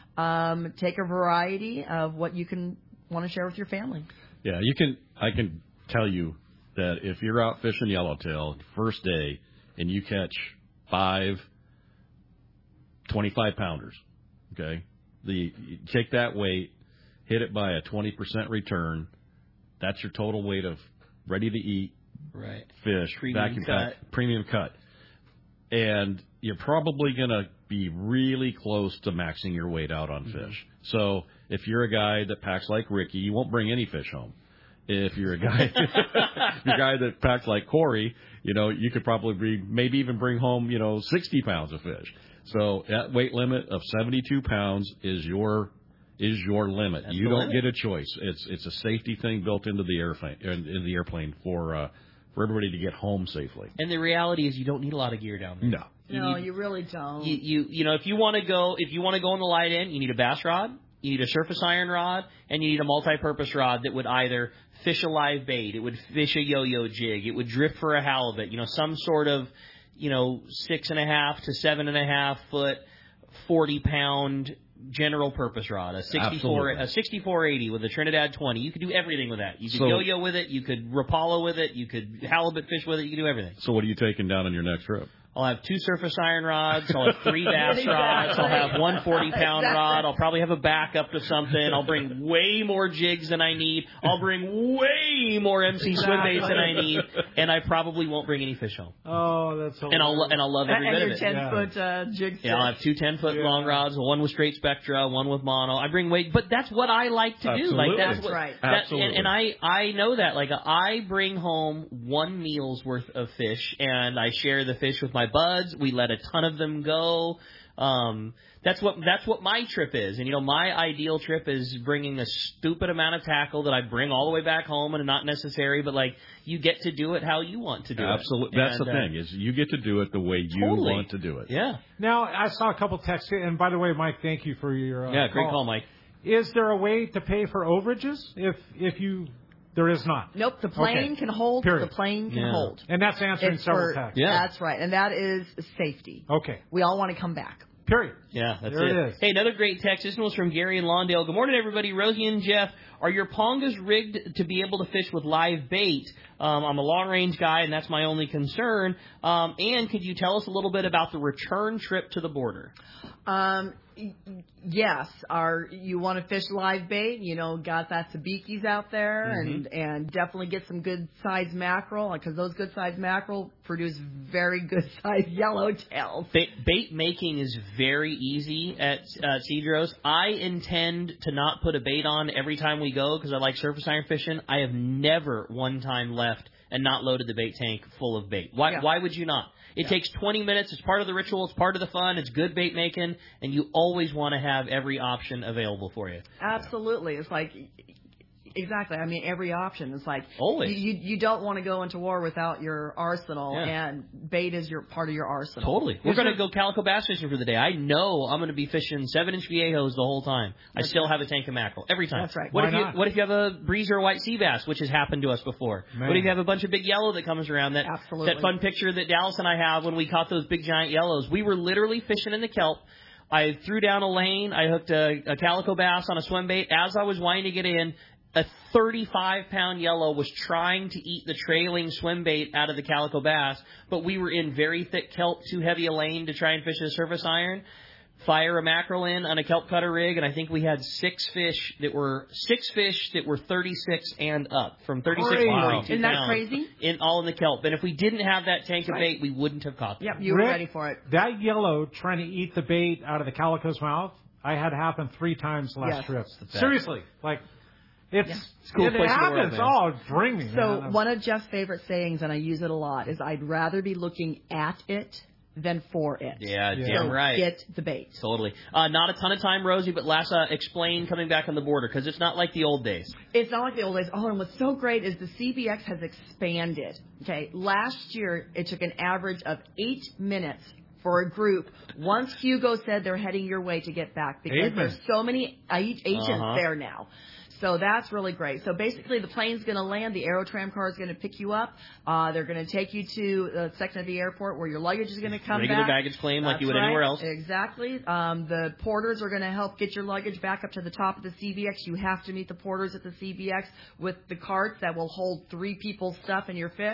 Um, take a variety of what you can want to share with your family. Yeah, you can. I can tell you that if you're out fishing yellowtail first day and you catch five twenty-five pounders, okay? The you take that weight, hit it by a twenty percent return. That's your total weight of ready to eat right. fish, Premium vacuum cut. pack, premium cut. And you're probably going to be really close to maxing your weight out on Mm-hmm. fish. So if you're a guy that packs like Ricky, you won't bring any fish home. If you're a guy, you're a guy that packs like Corey, you know, you could probably bring, maybe even bring home, you know, sixty pounds of fish. So that weight limit of seventy-two pounds is your is your limit. That's you the don't limit. get a choice. It's it's a safety thing built into the airplane in, in the airplane for uh, for everybody to get home safely. And the reality is, you don't need a lot of gear down there. No. No, you really don't. You, you you know, if you want to go, if you want to go on the light end, you need a bass rod, you need a surface iron rod, and you need a multi-purpose rod that would either fish a live bait, it would fish a yo-yo jig, it would drift for a halibut, you know, some sort of, you know, six and a half to seven and a half foot, forty pound general purpose rod, a sixty-four, Absolutely. a sixty-four eighty with a Trinidad twenty. You could do everything with that. You could So- yo-yo with it, you could Rapala with it, you could halibut fish with it, you could do everything. So what are you taking down on your next trip? I'll have two surface iron rods. I'll have three bass Exactly. rods. I'll have one forty-pound Exactly. rod. I'll probably have a backup to something. I'll bring way more jigs than I need. I'll bring way more M C swim baits than I need, and I probably won't bring any fish home. Oh, that's hilarious. And I'll and I'll love every and bit your of it. ten Yeah. foot uh, jig stick. Yeah, I'll have two ten-foot long rods, one with straight spectra, one with mono. I bring weight, but that's what I like to do. Like Absolutely. that's, That's what, right. that- Absolutely. and, and I I know that. Like I bring home one meal's worth of fish, and I share the fish with my buds. We let a ton of them go. Um, that's what that's what my trip is. And you know, my ideal trip is bringing a stupid amount of tackle that I bring all the way back home and not necessary, but like you get to do it how you want to do Absolutely. it. That's And, the uh, thing is you get to do it the way you Totally. want to do it. Yeah. Now, I saw a couple texts, and by the way, Mike, thank you for your uh, Yeah. Great call, Mike. Is there a way to pay for overages if if you there is not? Nope, the plane Okay. can hold. Period. The plane can Yeah. hold. And that's answering It's several for- texts. Yeah. That's right, and that is safety. Okay. We all want to come back. Period. Yeah, that's There it. it is. Hey, another great text. This one was from Gary in Lawndale. Good morning, everybody. Rosie and Jeff, are your pongas rigged to be able to fish with live bait? Um, I'm a long-range guy, and that's my only concern. Um, and could you tell us a little bit about the return trip to the border? Um, y- yes, our you want to fish live bait, you know, got that sabikis out there, and and definitely get some good sized mackerel, because those good sized mackerel produce very good sized yellowtails. Bait, bait making is very easy at uh, Cedros. I intend to not put a bait on every time we go because I like surface iron fishing. I have never one time left and not loaded the bait tank full of bait. Why? Yeah. Why would you not? It Yeah. takes twenty minutes. It's part of the ritual. It's part of the fun. It's good bait making, and you always want to have every option available for you. Absolutely, it's like. Exactly. I mean, every option. It's like Always. you you, you don't want to go into war without your arsenal, Yeah. and bait is your part of your arsenal. Totally. We're Is going to there- go calico bass fishing for the day. I know I'm going to be fishing seven-inch viejos the whole time. I That's still right. have a tank of mackerel every time. That's right. What Why if you not? What if you have a breeze or a white sea bass, which has happened to us before? Man. What if you have a bunch of big yellow that comes around? That Absolutely. that fun picture that Dallas and I have when we caught those big giant yellows. We were literally fishing in the kelp. I threw down a lane. I hooked a, a calico bass on a swim bait. As I was winding it in, a thirty-five pound yellow was trying to eat the trailing swim bait out of the calico bass, but we were in very thick kelp, too heavy a lane to try and fish a surface iron. Fire a mackerel in on a kelp cutter rig, and I think we had six fish that were six fish that were thirty-six and up, from thirty-six Crazy. to forty-two Isn't that pounds, crazy? in all in the kelp. And if we didn't have that tank of Right. bait, we wouldn't have caught them. Yep, you were Rick, ready for it. That yellow trying to eat the bait out of the calico's mouth, I had happen three times last Yes. trip. best. Seriously, like it's, Yeah. It's a cool it place in the world, happens. man. Oh, bring me. So man. one of Jeff's favorite sayings, and I use it a lot, is I'd rather be looking at it than for it. Yeah, Yeah. damn So right. get the bait. Totally. Uh, not a ton of time, Rosie, but last, uh, explain coming back on the border, because it's not like the old days. It's not like the old days. Oh, and what's so great is the C B X has expanded. Okay, last year it took an average of eight minutes for a group once Hugo said they're heading your way to get back, because Eight there's minutes. so many ag- agents Uh-huh. there now. So that's really great. So basically, the plane's going to land. The Aerotram car is going to pick you up. Uh, they're going to take you to the section of the airport where your luggage is going to come Regular back. baggage claim like you That's would anywhere right. else. Exactly. Um, the porters are going to help get your luggage back up to the top of the C B X. You have to meet the porters at the C B X with the carts that will hold three people's stuff and your fish.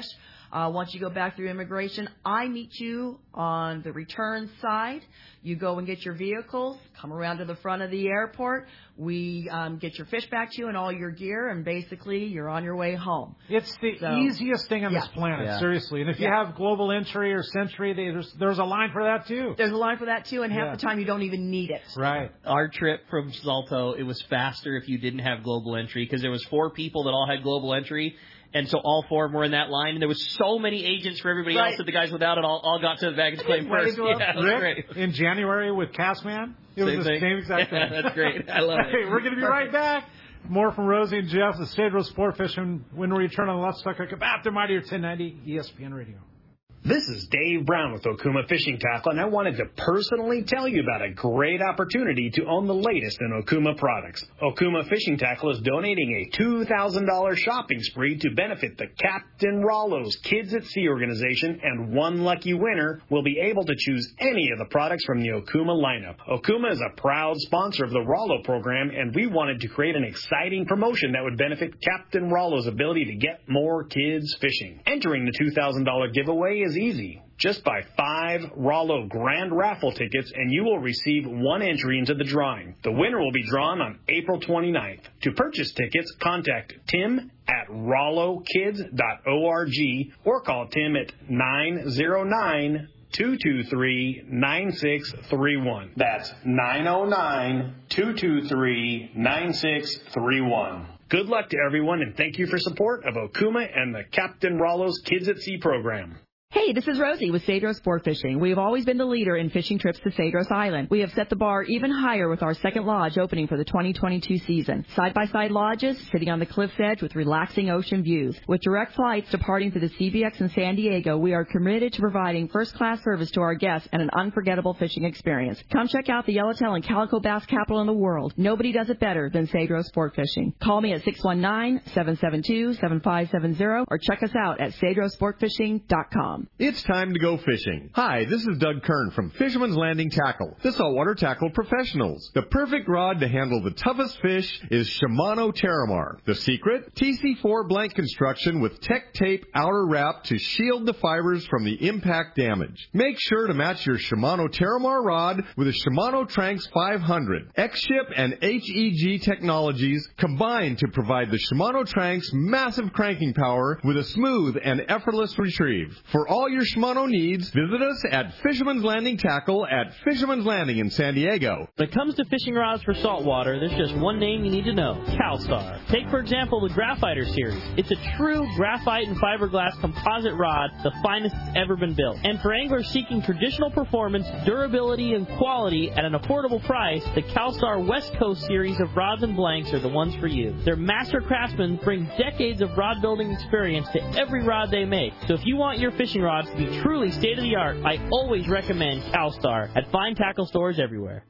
Uh, once you go back through immigration, I meet you on the return side. You go and get your vehicles, come around to the front of the airport. We um, get your fish back to you and all your gear, and basically you're on your way home. It's the so, easiest thing on yeah. this planet, yeah. seriously. And if you yeah. have Global Entry or Century, they, there's, there's a line for that, too. There's a line for that, too, and half yeah. the time you don't even need it. Right. Our trip from Salto, it was faster if you didn't have Global Entry, because there was four people that all had Global Entry. And so all four of them were in that line, and there was so many agents for everybody right. else that the guys without it all, all got to the baggage claim first. Yeah, Rick, great. in January with Castman, it Same was the thing. same exact thing. Yeah, that's great. I love hey, it. We're going to be right back. More from Rosie and Jeff, the Cedros Sport Fishing, when we return on Let's Talk Hookup after Mightier ten ninety E S P N Radio. This is Dave Brown with Okuma Fishing Tackle, and I wanted to personally tell you about a great opportunity to own the latest in Okuma products. Okuma Fishing Tackle is donating a two thousand dollars shopping spree to benefit the Captain Rollo's Kids at Sea organization, and one lucky winner will be able to choose any of the products from the Okuma lineup. Okuma is a proud sponsor of the Rollo program, and we wanted to create an exciting promotion that would benefit Captain Rollo's ability to get more kids fishing. Entering the two thousand dollars giveaway is easy. Just buy five Rollo Grand Raffle tickets and you will receive one entry into the drawing. The winner will be drawn on April twenty-ninth. To purchase tickets, contact Tim at rollo kids dot org or call Tim at nine zero nine, two two three, nine six three one. That's nine zero nine, two two three, nine six three one. Good luck to everyone, and thank you for support of Okuma and the Captain Rollo's Kids at Sea program. Hey, this is Rosie with Cedros Sport Fishing. We have always been the leader in fishing trips to Cedros Island. We have set the bar even higher with our second lodge opening for the twenty twenty-two season. Side-by-side lodges sitting on the cliff's edge with relaxing ocean views. With direct flights departing to the C B X in San Diego, we are committed to providing first-class service to our guests and an unforgettable fishing experience. Come check out the Yellowtail and Calico Bass capital in the world. Nobody does it better than Cedros Sport Fishing. Call me at six one nine, seven seven two, seven five seven zero or check us out at cedros sport fishing dot com. It's time to go fishing. Hi, this is Doug Kern from Fisherman's Landing Tackle, the saltwater tackle professionals. The perfect rod to handle the toughest fish is Shimano Terramar. The secret? T C four blank construction with Tech Tape outer wrap to shield the fibers from the impact damage. Make sure to match your Shimano Terramar rod with a Shimano Tranx five hundred. X-Ship and H E G technologies combine to provide the Shimano Tranx massive cranking power with a smooth and effortless retrieve. For all your Shimano needs, visit us at Fisherman's Landing Tackle at Fisherman's Landing in San Diego. When it comes to fishing rods for saltwater, there's just one name you need to know, CalStar. Take, for example, the Graphiter series. It's a true graphite and fiberglass composite rod, the finest that's ever been built. And for anglers seeking traditional performance, durability, and quality at an affordable price, the CalStar West Coast series of rods and blanks are the ones for you. Their master craftsmen bring decades of rod building experience to every rod they make. So if you want your fishing rods to be truly state-of-the-art, I always recommend CalStar at fine tackle stores everywhere.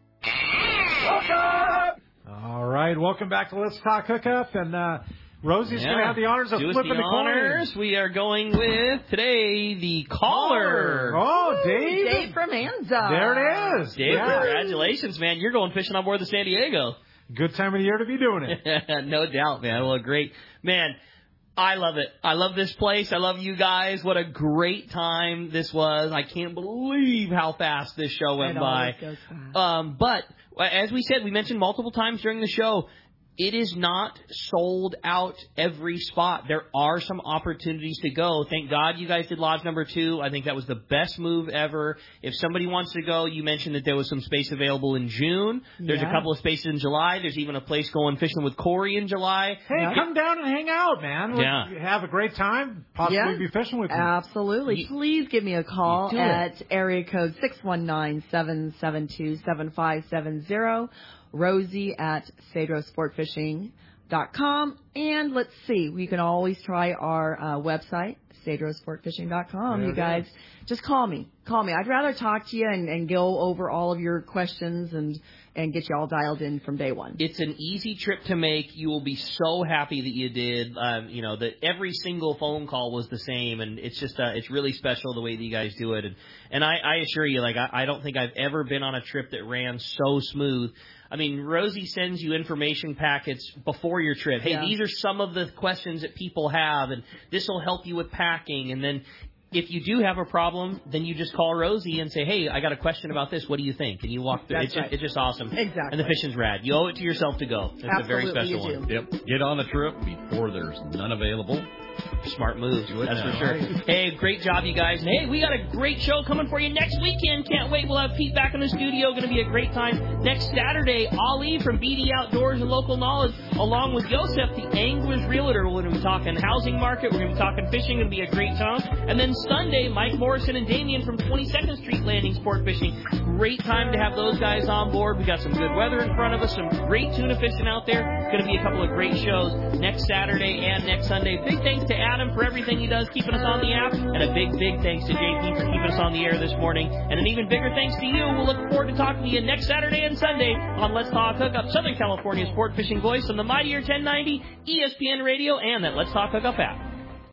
All right, welcome back to Let's Talk Hookup, and uh, Rosie's yeah. going to have the honors of Do us flipping the the honors. coin. We are going with, today, the caller. Oh, Dave. Dave from Anza. There it is. Dave, yeah. congratulations, man. You're going fishing on board the San Diego. Good time of the year to be doing it. No doubt, man. Well, great. Man, I love it. I love this place. I love you guys. What a great time this was. I can't believe how fast this show went it by. Goes fast. Um, but as we said, we mentioned multiple times during the show, it is not sold out every spot. There are some opportunities to go. Thank God you guys did lodge number two. I think that was the best move ever. If somebody wants to go, you mentioned that there was some space available in June. There's yeah. a couple of spaces in July. There's even a place going fishing with Corey in July. Hey, yeah. come down and hang out, man. We'll yeah. have a great time. Possibly yeah. be fishing with you. Absolutely. Please give me a call at area code six one nine, seven seven two, seven five seven zero. Rosie at cedros sport fishing dot com. And let's see, we can always try our uh, website, cedros sport fishing dot com. There you guys, is. Just call me. Call me. I'd rather talk to you and, and go over all of your questions and, and get you all dialed in from day one. It's an easy trip to make. You will be so happy that you did. Um, you know, that every single phone call was the same, and it's just uh, it's really special the way that you guys do it. And and I, I assure you, like I, I don't think I've ever been on a trip that ran so smooth. I mean, Rosie sends you information packets before your trip. Hey, yeah. these are some of the questions that people have, and this will help you with unpacking, and then if you do have a problem, then you just call Rosie and say, hey, I got a question about this. What do you think? And you walk through. That's It's right. just, it's just awesome. Exactly. And the fishing's rad. You owe it to yourself to go. It's Absolutely, a very special you one. do. Yep. Get on the trip before there's none available. Smart move. Do it That's now. for sure. Hey, great job, you guys. And hey, we got a great show coming for you next weekend. Can't wait. We'll have Pete back in the studio. Going to be a great time. Next Saturday, Ali from B D Outdoors and Local Knowledge, along with Joseph, the Anglers Realtor. We're going to be talking housing market. We're going to be talking fishing. Going to be a great time. And then Sunday, Mike Morrison and Damien from twenty-second Street Landing Sport Fishing. Great time to have those guys on board. We got some good weather in front of us. Some great tuna fishing out there. Going to be a couple of great shows next Saturday and next Sunday. Big thanks to Adam for everything he does, keeping us on the app, and a big, big thanks to J P for keeping us on the air this morning. And an even bigger thanks to you. We'll look forward to talking to you next Saturday and Sunday on Let's Talk Hookup, Southern California sport fishing voice on the Mightier ten ninety, E S P N Radio, and that Let's Talk Hookup app.